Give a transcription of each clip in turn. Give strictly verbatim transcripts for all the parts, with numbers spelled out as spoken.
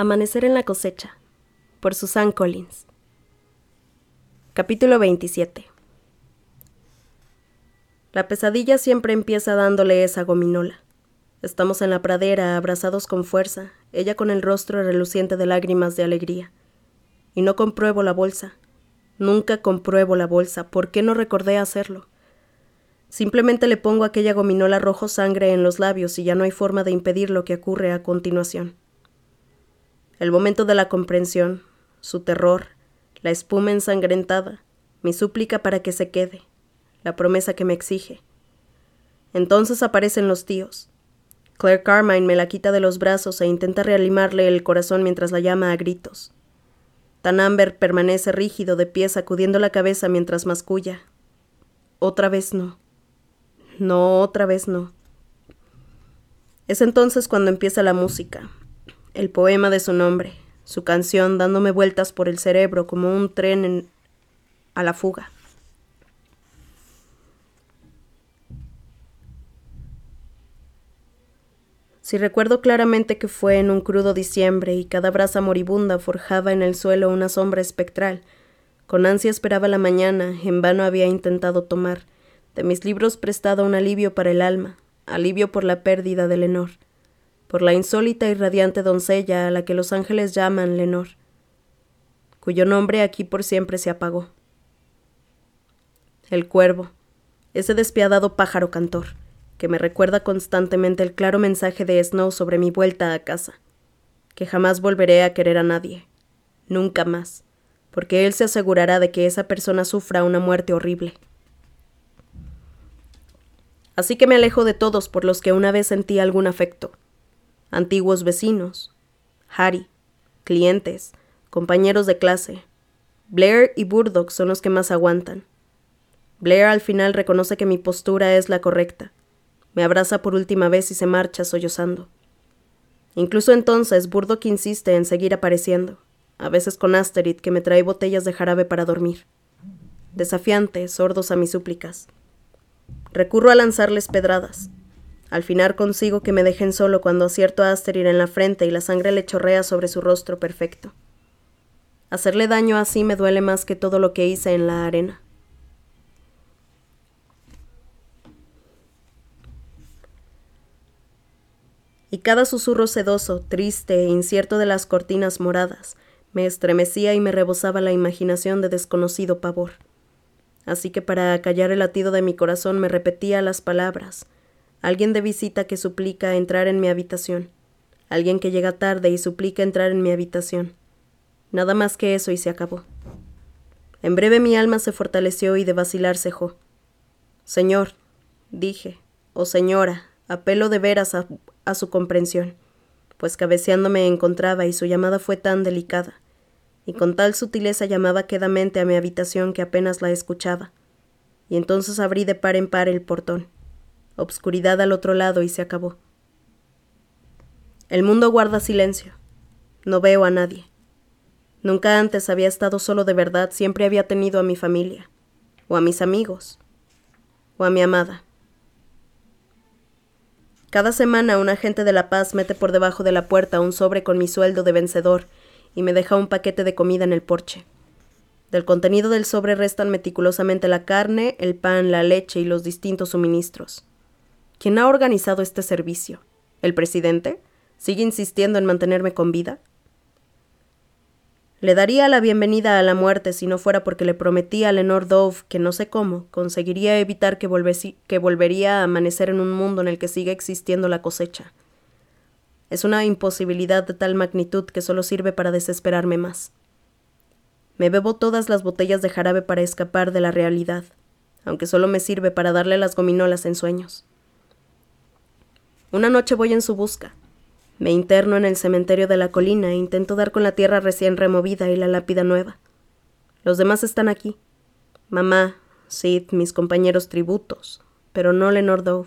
Amanecer en la cosecha, por Suzanne Collins. Capítulo veintisiete. La pesadilla siempre empieza dándole esa gominola. Estamos en la pradera, abrazados con fuerza, ella con el rostro reluciente de lágrimas de alegría. Y no compruebo la bolsa. Nunca compruebo la bolsa. ¿Por qué no recordé hacerlo? Simplemente le pongo aquella gominola rojo sangre en los labios y ya no hay forma de impedir lo que ocurre a continuación. El momento de la comprensión, su terror, la espuma ensangrentada, mi súplica para que se quede, la promesa que me exige. Entonces aparecen los tíos. Claire Carmine me la quita de los brazos e intenta reanimarle el corazón mientras la llama a gritos. Tan Amber permanece rígido de pie sacudiendo la cabeza mientras masculla. Otra vez no. No, otra vez no. Es entonces cuando empieza la música. El poema de su nombre, su canción dándome vueltas por el cerebro como un tren en... a la fuga. Si recuerdo claramente que fue en un crudo diciembre y cada brasa moribunda forjaba en el suelo una sombra espectral, con ansia esperaba la mañana, en vano había intentado tomar de mis libros prestado un alivio para el alma, alivio por la pérdida de Lenore, por la insólita y radiante doncella a la que los ángeles llaman Lenore, cuyo nombre aquí por siempre se apagó. El cuervo, ese despiadado pájaro cantor, que me recuerda constantemente el claro mensaje de Snow sobre mi vuelta a casa, que jamás volveré a querer a nadie, nunca más, porque él se asegurará de que esa persona sufra una muerte horrible. Así que me alejo de todos por los que una vez sentí algún afecto. Antiguos vecinos, Harry, clientes, compañeros de clase. Blair y Burdock son los que más aguantan. Blair al final reconoce que mi postura es la correcta. Me abraza por última vez y se marcha sollozando. Incluso entonces Burdock insiste en seguir apareciendo, a veces con Asterid que me trae botellas de jarabe para dormir. Desafiantes, sordos a mis súplicas. Recurro a lanzarles pedradas. Al final consigo que me dejen solo cuando acierto a Asterid en la frente y la sangre le chorrea sobre su rostro perfecto. Hacerle daño así me duele más que todo lo que hice en la arena. Y cada susurro sedoso, triste e incierto de las cortinas moradas me estremecía y me rebosaba la imaginación de desconocido pavor. Así que para acallar el latido de mi corazón me repetía las palabras: alguien de visita que suplica entrar en mi habitación, alguien que llega tarde y suplica entrar en mi habitación. Nada más que eso y se acabó. En breve mi alma se fortaleció y de vacilar cejó. Señor, dije, o señora, apelo de veras a, a su comprensión, pues cabeceando me encontraba y su llamada fue tan delicada, y con tal sutileza llamaba quedamente a mi habitación que apenas la escuchaba, y entonces abrí de par en par el portón. Obscuridad al otro lado y se acabó. El mundo guarda silencio. No veo a nadie. Nunca antes había estado solo de verdad, siempre había tenido a mi familia, o a mis amigos, o a mi amada. Cada semana un agente de la paz mete por debajo de la puerta un sobre con mi sueldo de vencedor y me deja un paquete de comida en el porche. Del contenido del sobre restan meticulosamente la carne, el pan, la leche y los distintos suministros. ¿Quién ha organizado este servicio? ¿El presidente? ¿Sigue insistiendo en mantenerme con vida? Le daría la bienvenida a la muerte si no fuera porque le prometí a Lenore Dove que no sé cómo conseguiría evitar que, volvesi- que volvería a amanecer en un mundo en el que siga existiendo la cosecha. Es una imposibilidad de tal magnitud que solo sirve para desesperarme más. Me bebo todas las botellas de jarabe para escapar de la realidad, aunque solo me sirve para darle las gominolas en sueños. Una noche voy en su busca. Me interno en el cementerio de la colina e intento dar con la tierra recién removida y la lápida nueva. Los demás están aquí. Mamá, Sid, mis compañeros tributos, pero no Lenore Dove.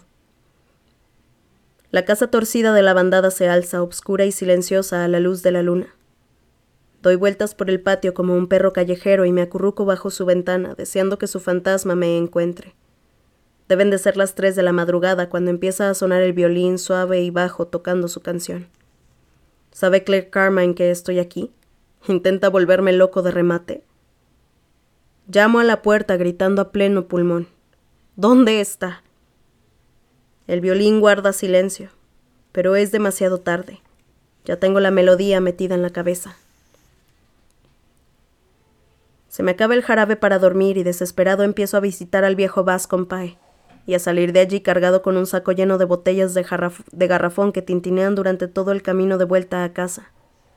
La casa torcida de la bandada se alza, obscura y silenciosa a la luz de la luna. Doy vueltas por el patio como un perro callejero y me acurruco bajo su ventana, deseando que su fantasma me encuentre. Deben de ser las tres de la madrugada cuando empieza a sonar el violín suave y bajo tocando su canción. ¿Sabe Claire Carmine que estoy aquí? ¿Intenta volverme loco de remate? Llamo a la puerta gritando a pleno pulmón. ¿Dónde está? El violín guarda silencio, pero es demasiado tarde. Ya tengo la melodía metida en la cabeza. Se me acaba el jarabe para dormir y desesperado empiezo a visitar al viejo Bascombe y a salir de allí cargado con un saco lleno de botellas de, jarraf- de garrafón que tintinean durante todo el camino de vuelta a casa.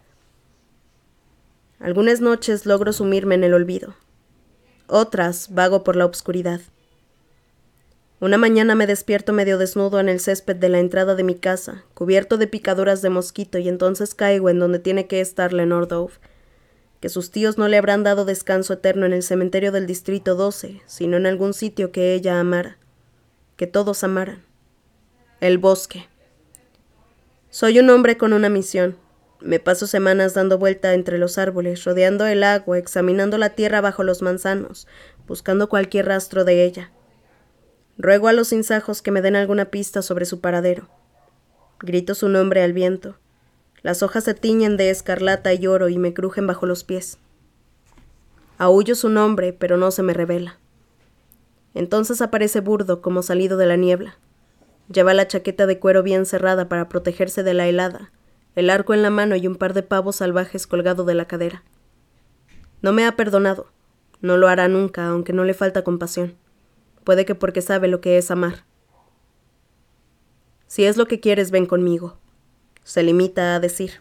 Algunas noches logro sumirme en el olvido. Otras vago por la obscuridad. Una mañana me despierto medio desnudo en el césped de la entrada de mi casa, cubierto de picaduras de mosquito, y entonces caigo en donde tiene que estar Lenore Dove, que sus tíos no le habrán dado descanso eterno en el cementerio del Distrito doce, sino en algún sitio que ella amara, que todos amaran. El bosque. Soy un hombre con una misión. Me paso semanas dando vuelta entre los árboles, rodeando el agua, examinando la tierra bajo los manzanos, buscando cualquier rastro de ella. Ruego a los sinsajos que me den alguna pista sobre su paradero. Grito su nombre al viento. Las hojas se tiñen de escarlata y oro y me crujen bajo los pies. Aúllo su nombre, pero no se me revela. Entonces aparece burdo como salido de la niebla. Lleva la chaqueta de cuero bien cerrada para protegerse de la helada, el arco en la mano y un par de pavos salvajes colgado de la cadera. No me ha perdonado. No lo hará nunca, aunque no le falta compasión. Puede que porque sabe lo que es amar. Si es lo que quieres, ven conmigo. Se limita a decir.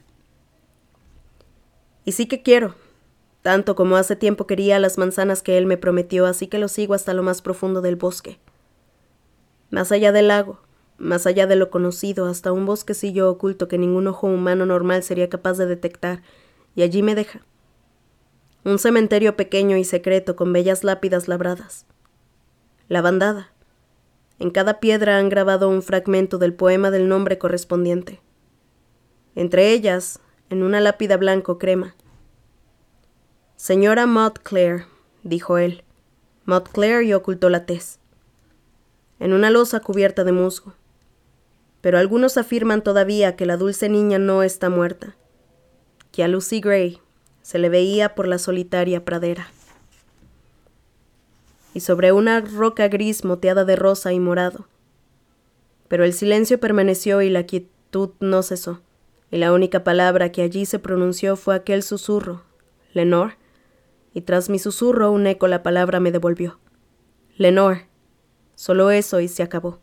Y sí que quiero, tanto como hace tiempo quería las manzanas que él me prometió, así que lo sigo hasta lo más profundo del bosque. Más allá del lago, más allá de lo conocido, hasta un bosquecillo oculto que ningún ojo humano normal sería capaz de detectar, y allí me deja. Un cementerio pequeño y secreto con bellas lápidas labradas. La bandada. En cada piedra han grabado un fragmento del poema del nombre correspondiente. Entre ellas, en una lápida blanco crema. Señora Maud Clare, dijo él. Maud Clare, y ocultó la tez. En una losa cubierta de musgo. Pero algunos afirman todavía que la dulce niña no está muerta, que a Lucy Gray se le veía por la solitaria pradera. Y sobre una roca gris moteada de rosa y morado. Pero el silencio permaneció y la quietud no cesó, y la única palabra que allí se pronunció fue aquel susurro, Lenore, y tras mi susurro un eco la palabra me devolvió. Lenore, solo eso y se acabó.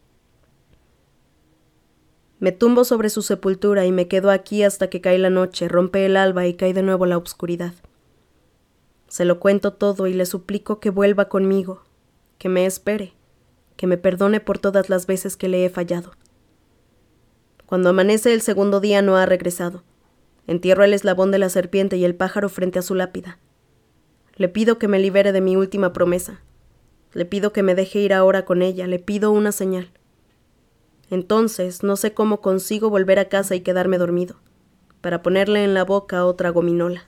Me tumbo sobre su sepultura y me quedo aquí hasta que cae la noche, rompe el alba y cae de nuevo la oscuridad. Se lo cuento todo y le suplico que vuelva conmigo, que me espere, que me perdone por todas las veces que le he fallado. Cuando amanece el segundo día no ha regresado. Entierro el eslabón de la serpiente y el pájaro frente a su lápida. Le pido que me libere de mi última promesa. Le pido que me deje ir ahora con ella, le pido una señal. Entonces no sé cómo consigo volver a casa y quedarme dormido, para ponerle en la boca otra gominola.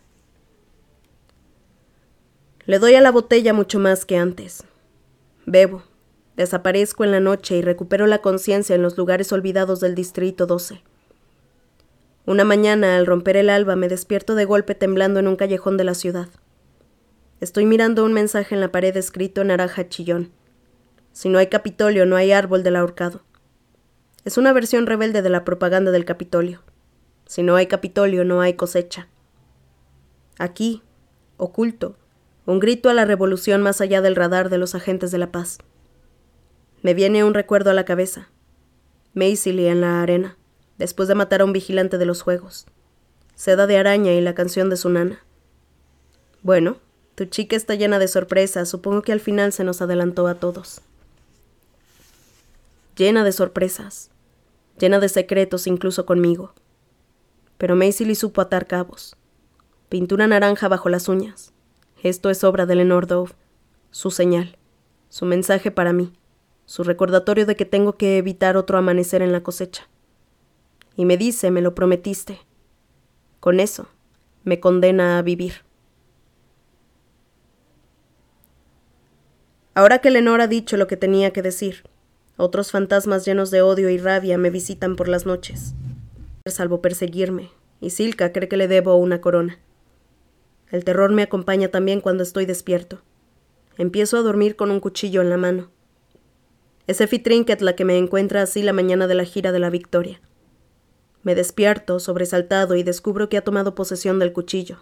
Le doy a la botella mucho más que antes. Bebo, desaparezco en la noche y recupero la conciencia en los lugares olvidados del Distrito doce. Una mañana, al romper el alba, me despierto de golpe temblando en un callejón de la ciudad. Estoy mirando un mensaje en la pared escrito en naranja chillón. Si no hay Capitolio, no hay árbol del ahorcado. Es una versión rebelde de la propaganda del Capitolio. Si no hay Capitolio, no hay cosecha. Aquí, oculto, un grito a la revolución más allá del radar de los agentes de la paz. Me viene un recuerdo a la cabeza. Maisily en la arena, después de matar a un vigilante de los juegos. Seda de araña y la canción de su nana. Bueno, tu chica está llena de sorpresas, supongo que al final se nos adelantó a todos. Llena de sorpresas, llena de secretos incluso conmigo. Pero Maisily supo atar cabos. Pintura naranja bajo las uñas. Esto es obra de Lenore Dove, su señal, su mensaje para mí, su recordatorio de que tengo que evitar otro amanecer en la cosecha. Y me dice, me lo prometiste. Con eso, me condena a vivir. Ahora que Lenore ha dicho lo que tenía que decir, otros fantasmas llenos de odio y rabia me visitan por las noches, salvo perseguirme y Silka cree que le debo una corona. El terror me acompaña también cuando estoy despierto. Empiezo a dormir con un cuchillo en la mano. Es Effie Trinket la que me encuentra así la mañana de la gira de la Victoria. Me despierto, sobresaltado, y descubro que ha tomado posesión del cuchillo.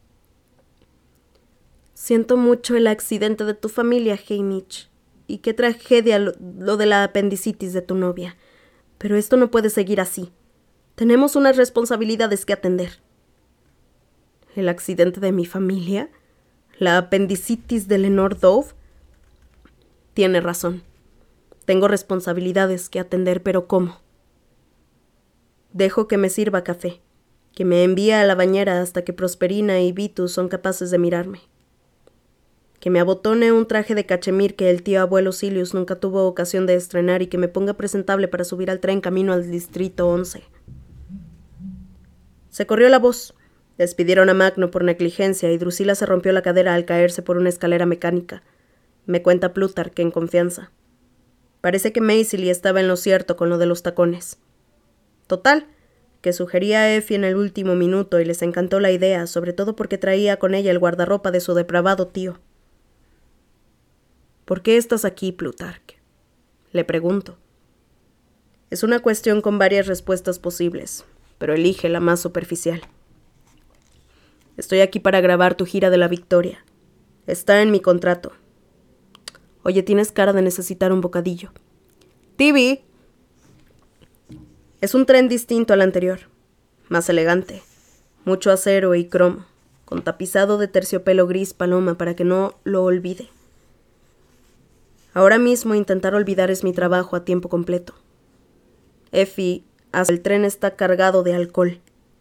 Siento mucho el accidente de tu familia, Haymitch, y qué tragedia lo, lo de la apendicitis de tu novia. Pero esto no puede seguir así. Tenemos unas responsabilidades que atender. ¿El accidente de mi familia? ¿La apendicitis de Lenore Dove? Tiene razón. Tengo responsabilidades que atender, pero ¿cómo? Dejo que me sirva café, que me envíe a la bañera hasta que Prosperina y Vitus son capaces de mirarme. Que me abotone un traje de cachemir que el tío abuelo Silius nunca tuvo ocasión de estrenar y que me ponga presentable para subir al tren camino al distrito once. Se corrió la voz. Despidieron a Magno por negligencia y Drusila se rompió la cadera al caerse por una escalera mecánica. Me cuenta Plutarch en confianza. Parece que Maisily estaba en lo cierto con lo de los tacones. Total, que sugería a Effie en el último minuto y les encantó la idea, sobre todo porque traía con ella el guardarropa de su depravado tío. ¿Por qué estás aquí, Plutarch? Le pregunto. Es una cuestión con varias respuestas posibles, pero elige la más superficial. Estoy aquí para grabar tu gira de la Victoria. Está en mi contrato. Oye, tienes cara de necesitar un bocadillo. ¡Tibi! Es un tren distinto al anterior, más elegante, mucho acero y cromo, con tapizado de terciopelo gris paloma para que no lo olvide. Ahora mismo intentar olvidar es mi trabajo a tiempo completo. Effie, hasta el tren está cargado de alcohol.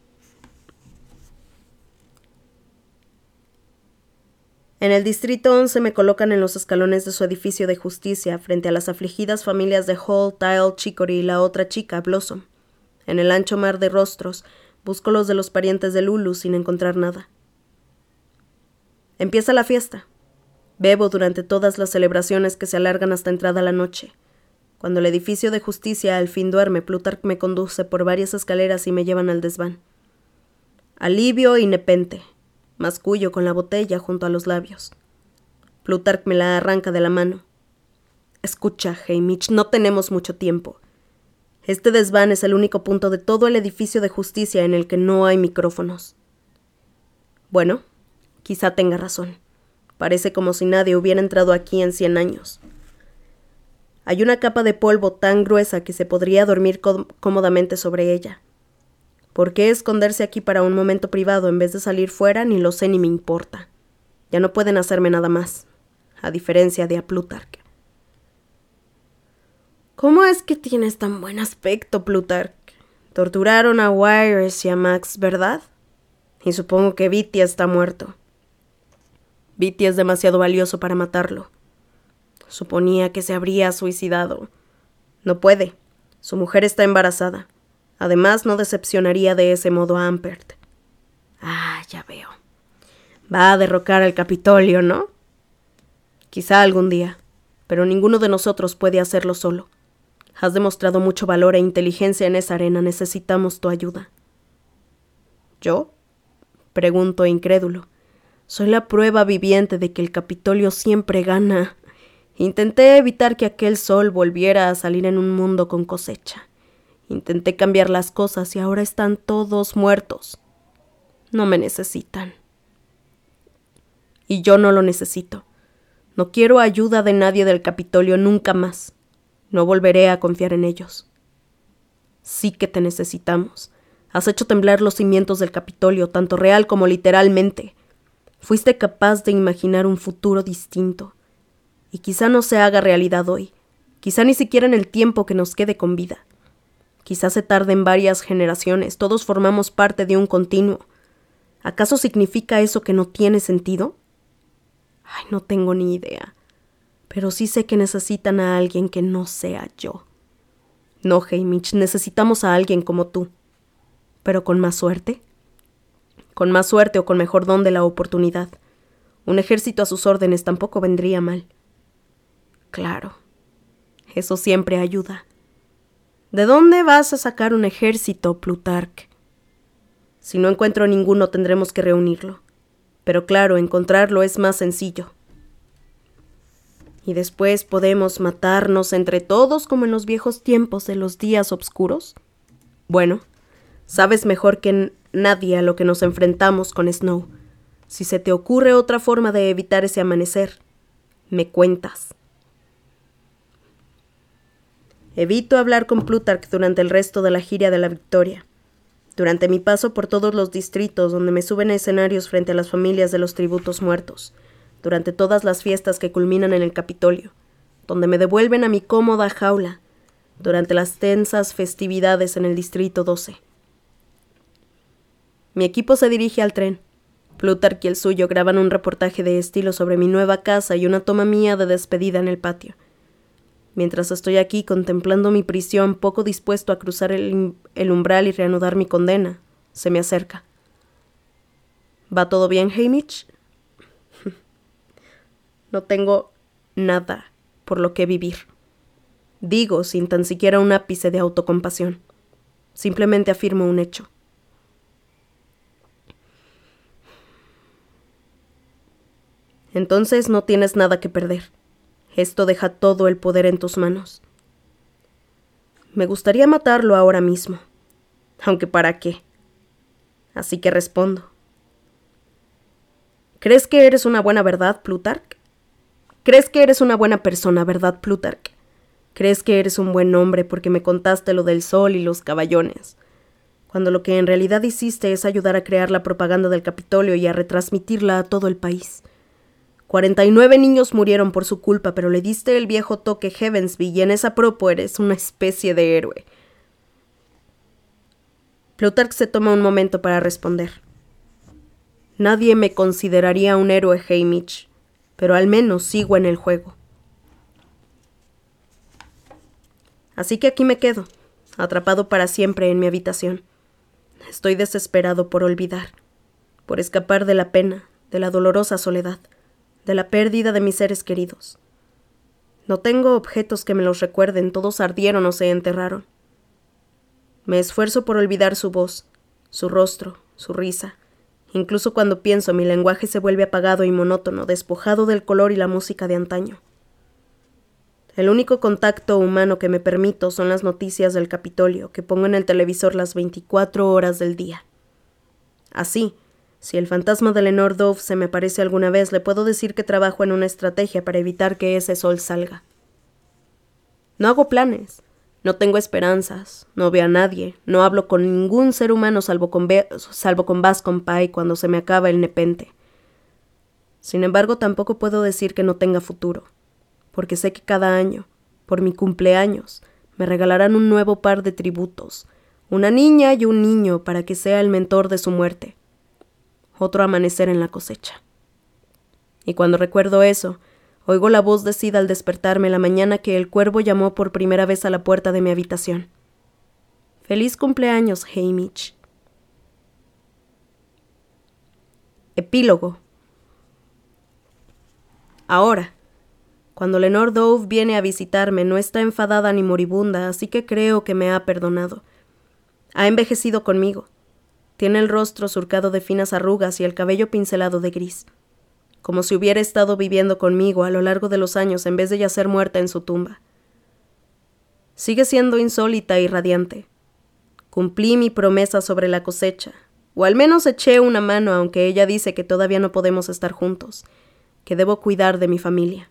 En el distrito once me colocan en los escalones de su edificio de justicia frente a las afligidas familias de Hall, Tile, Chicory y la otra chica, Blossom. En el ancho mar de rostros busco los de los parientes de Lulu sin encontrar nada. Empieza la fiesta. Bebo durante todas las celebraciones que se alargan hasta entrada la noche. Cuando el edificio de justicia al fin duerme, Plutarch me conduce por varias escaleras y me llevan al desván. Alivio y nepente. Mascullo con la botella junto a los labios. Plutarch me la arranca de la mano. Escucha, Haymitch, no tenemos mucho tiempo. Este desván es el único punto de todo el edificio de justicia en el que no hay micrófonos. Bueno, quizá tenga razón. Parece como si nadie hubiera entrado aquí en cien años. Hay una capa de polvo tan gruesa que se podría dormir cómodamente sobre ella. ¿Por qué esconderse aquí para un momento privado en vez de salir fuera? Ni lo sé ni me importa. Ya no pueden hacerme nada más, a diferencia de a Plutarch. ¿Cómo es que tienes tan buen aspecto, Plutarch? Torturaron a Wires y a Max, ¿verdad? Y supongo que Viti está muerto. Viti es demasiado valioso para matarlo. Suponía que se habría suicidado. No puede. Su mujer está embarazada. Además, no decepcionaría de ese modo a Ampert. Ah, ya veo. Va a derrocar al Capitolio, ¿no? Quizá algún día, pero ninguno de nosotros puede hacerlo solo. Has demostrado mucho valor e inteligencia en esa arena. Necesitamos tu ayuda. ¿Yo? Pregunto incrédulo. Soy la prueba viviente de que el Capitolio siempre gana. Intenté evitar que aquel sol volviera a salir en un mundo con cosecha. Intenté cambiar las cosas y ahora están todos muertos. No me necesitan. Y yo no lo necesito. No quiero ayuda de nadie del Capitolio nunca más. No volveré a confiar en ellos. Sí que te necesitamos. Has hecho temblar los cimientos del Capitolio, tanto real como literalmente. Fuiste capaz de imaginar un futuro distinto. Y quizá no se haga realidad hoy. Quizá ni siquiera en el tiempo que nos quede con vida. Quizá se tarden varias generaciones. Todos formamos parte de un continuo. ¿Acaso significa eso que no tiene sentido? Ay, no tengo ni idea. Pero sí sé que necesitan a alguien que no sea yo. No, Haymitch, necesitamos a alguien como tú. ¿Pero con más suerte? Con más suerte o con mejor don de la oportunidad. Un ejército a sus órdenes tampoco vendría mal. Claro, eso siempre ayuda. ¿De dónde vas a sacar un ejército, Plutarch? Si no encuentro ninguno, tendremos que reunirlo. Pero claro, encontrarlo es más sencillo. Y después podemos matarnos entre todos como en los viejos tiempos de los días oscuros. Bueno, sabes mejor que nadie a lo que nos enfrentamos con Snow. Si se te ocurre otra forma de evitar ese amanecer, me cuentas. Evito hablar con Plutarch durante el resto de la gira de la Victoria. Durante mi paso por todos los distritos donde me suben a escenarios frente a las familias de los tributos muertos, durante todas las fiestas que culminan en el Capitolio, donde me devuelven a mi cómoda jaula, durante las tensas festividades en el Distrito doce. Mi equipo se dirige al tren. Plutarch y el suyo graban un reportaje de estilo sobre mi nueva casa y una toma mía de despedida en el patio. Mientras estoy aquí contemplando mi prisión, poco dispuesto a cruzar el, el umbral y reanudar mi condena, se me acerca. ¿Va todo bien, Haymitch? No tengo nada por lo que vivir. Digo sin tan siquiera un ápice de autocompasión. Simplemente afirmo un hecho. Entonces no tienes nada que perder. Esto deja todo el poder en tus manos. Me gustaría matarlo ahora mismo. Aunque ¿para qué? Así que respondo. ¿Crees que eres una buena verdad, Plutarch? ¿Crees que eres una buena persona, verdad, Plutarch? ¿Crees que eres un buen hombre porque me contaste lo del sol y los caballones? Cuando lo que en realidad hiciste es ayudar a crear la propaganda del Capitolio y a retransmitirla a todo el país. Cuarenta y nueve niños murieron por su culpa, pero le diste el viejo toque Heavensby y en esa propo eres una especie de héroe. Plutarch se toma un momento para responder. Nadie me consideraría un héroe, Haymitch, pero al menos sigo en el juego. Así que aquí me quedo, atrapado para siempre en mi habitación. Estoy desesperado por olvidar, por escapar de la pena, de la dolorosa soledad, de la pérdida de mis seres queridos. No tengo objetos que me los recuerden, todos ardieron o se enterraron. Me esfuerzo por olvidar su voz, su rostro, su risa. Incluso cuando pienso, mi lenguaje se vuelve apagado y monótono, despojado del color y la música de antaño. El único contacto humano que me permito son las noticias del Capitolio, que pongo en el televisor las veinticuatro horas del día. Así, si el fantasma de Lenore Dove se me aparece alguna vez, le puedo decir que trabajo en una estrategia para evitar que ese sol salga. No hago planes, no tengo esperanzas, no veo a nadie, no hablo con ningún ser humano salvo con, Be- salvo con Bascom Pie cuando se me acaba el nepente. Sin embargo, tampoco puedo decir que no tenga futuro, porque sé que cada año, por mi cumpleaños, me regalarán un nuevo par de tributos, una niña y un niño para que sea el mentor de su muerte. Otro amanecer en la cosecha. Y cuando recuerdo eso, oigo la voz de Sid al despertarme la mañana que el cuervo llamó por primera vez a la puerta de mi habitación. ¡Feliz cumpleaños, Haymitch! Epílogo. Ahora, cuando Lenore Dove viene a visitarme, no está enfadada ni moribunda, así que creo que me ha perdonado. Ha envejecido conmigo. Tiene el rostro surcado de finas arrugas y el cabello pincelado de gris, como si hubiera estado viviendo conmigo a lo largo de los años en vez de yacer muerta en su tumba. Sigue siendo insólita y radiante. Cumplí mi promesa sobre la cosecha, o al menos eché una mano, aunque ella dice que todavía no podemos estar juntos, que debo cuidar de mi familia.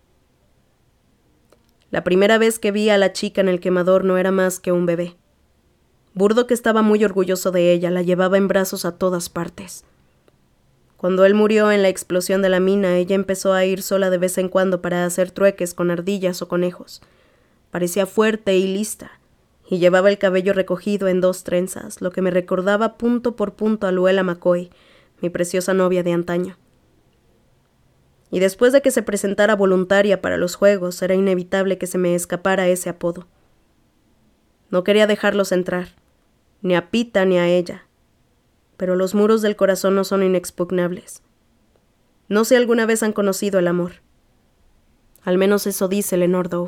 La primera vez que vi a la chica en el quemador no era más que un bebé. Burdock estaba muy orgulloso de ella, la llevaba en brazos a todas partes. Cuando él murió en la explosión de la mina, ella empezó a ir sola de vez en cuando para hacer trueques con ardillas o conejos. Parecía fuerte y lista, y llevaba el cabello recogido en dos trenzas, lo que me recordaba punto por punto a Luella McCoy, mi preciosa novia de antaño. Y después de que se presentara voluntaria para los juegos, era inevitable que se me escapara ese apodo. No quería dejarlos entrar, ni a Pita ni a ella, pero los muros del corazón no son inexpugnables. No sé si alguna vez han conocido el amor. Al menos eso dice Lenore Dove.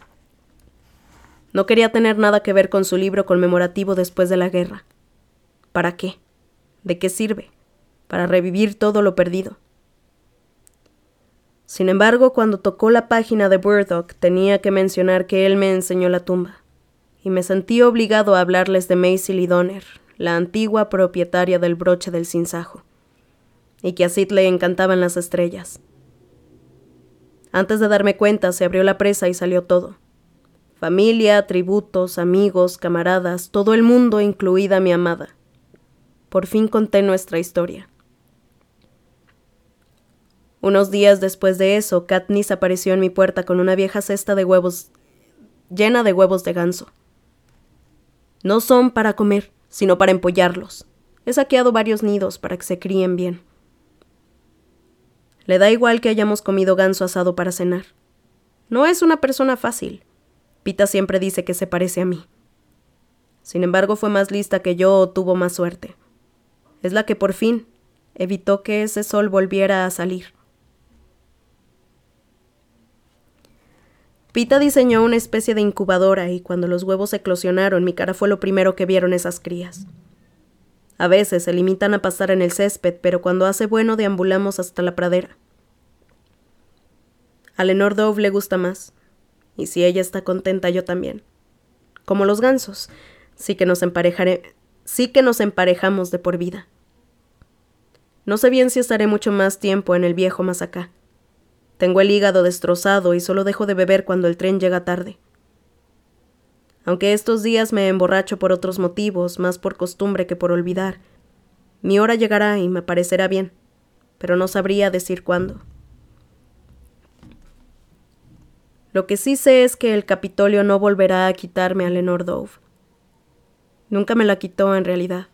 No quería tener nada que ver con su libro conmemorativo después de la guerra. ¿Para qué? ¿De qué sirve? Para revivir todo lo perdido. Sin embargo, cuando tocó la página de Burdock, tenía que mencionar que él me enseñó la tumba, y me sentí obligado a hablarles de Maisie Lee Donner, la antigua propietaria del broche del sinsajo, y que a Sid le encantaban las estrellas. Antes de darme cuenta, se abrió la presa y salió todo. Familia, tributos, amigos, camaradas, todo el mundo, incluida mi amada. Por fin conté nuestra historia. Unos días después de eso, Katniss apareció en mi puerta con una vieja cesta de huevos llena de huevos de ganso. No son para comer, sino para empollarlos. He saqueado varios nidos para que se críen bien. Le da igual que hayamos comido ganso asado para cenar. No es una persona fácil. Pita siempre dice que se parece a mí. Sin embargo, fue más lista que yo o tuvo más suerte. Es la que por fin evitó que ese sol volviera a salir. Pita diseñó una especie de incubadora y cuando los huevos eclosionaron, mi cara fue lo primero que vieron esas crías. A veces se limitan a pasar en el césped, pero cuando hace bueno deambulamos hasta la pradera. A Lenore Dove le gusta más, y si ella está contenta, yo también. Como los gansos, sí que nos emparejaré, sí que nos emparejamos de por vida. No sé bien si estaré mucho más tiempo en el viejo Masacá. Tengo el hígado destrozado y solo dejo de beber cuando el tren llega tarde. Aunque estos días me emborracho por otros motivos, más por costumbre que por olvidar, mi hora llegará y me parecerá bien, pero no sabría decir cuándo. Lo que sí sé es que el Capitolio no volverá a quitarme a Lenore Dove. Nunca me la quitó en realidad.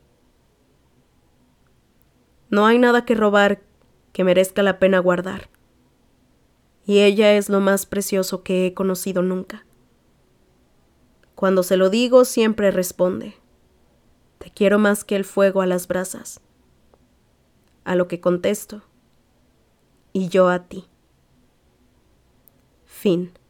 No hay nada que robar que merezca la pena guardar. Y ella es lo más precioso que he conocido nunca. Cuando se lo digo, siempre responde: te quiero más que el fuego a las brasas. A lo que contesto: y yo a ti. Fin.